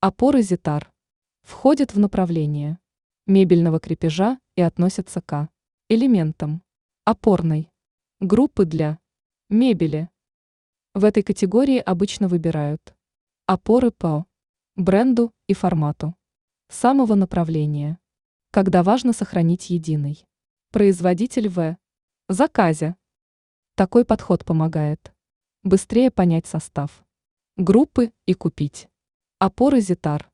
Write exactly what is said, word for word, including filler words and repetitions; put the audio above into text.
Опоры Зитар входят в направление мебельного крепежа и относятся к элементам опорной группы для мебели. В этой категории обычно выбирают опоры по бренду и формату самого направления, когда важно сохранить единый производитель в заказе. Такой подход помогает быстрее понять состав группы и купить опоры Зитар.